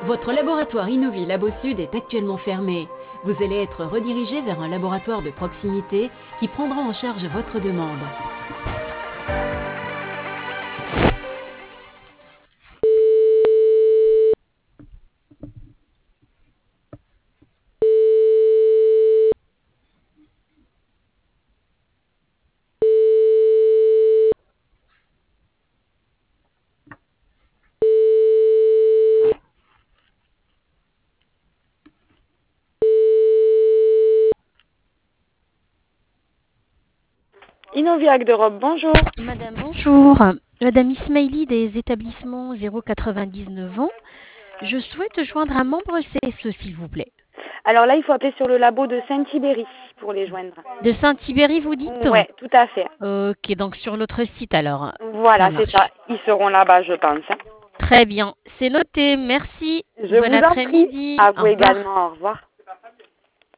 Votre laboratoire Innovi Labo Sud est actuellement fermé. Vous allez être redirigé vers un laboratoire de proximité qui prendra en charge votre demande. Innoviac d'Europe, bonjour. Madame, bonjour. Madame Ismaili des établissements 099 ans. Je souhaite joindre un membre CSE, s'il vous plaît. Alors là, il faut appeler sur le labo de Saint-Tibéry pour les joindre. De Saint-Tibéry, vous dites? Ouais, tout à fait. Ok, donc sur notre site alors. Voilà, c'est marche. ça. Ils seront là-bas, je pense. Très bien, c'est noté. Merci. Je Bon vous en prie. après-midi. À Au vous revoir. également. Au revoir.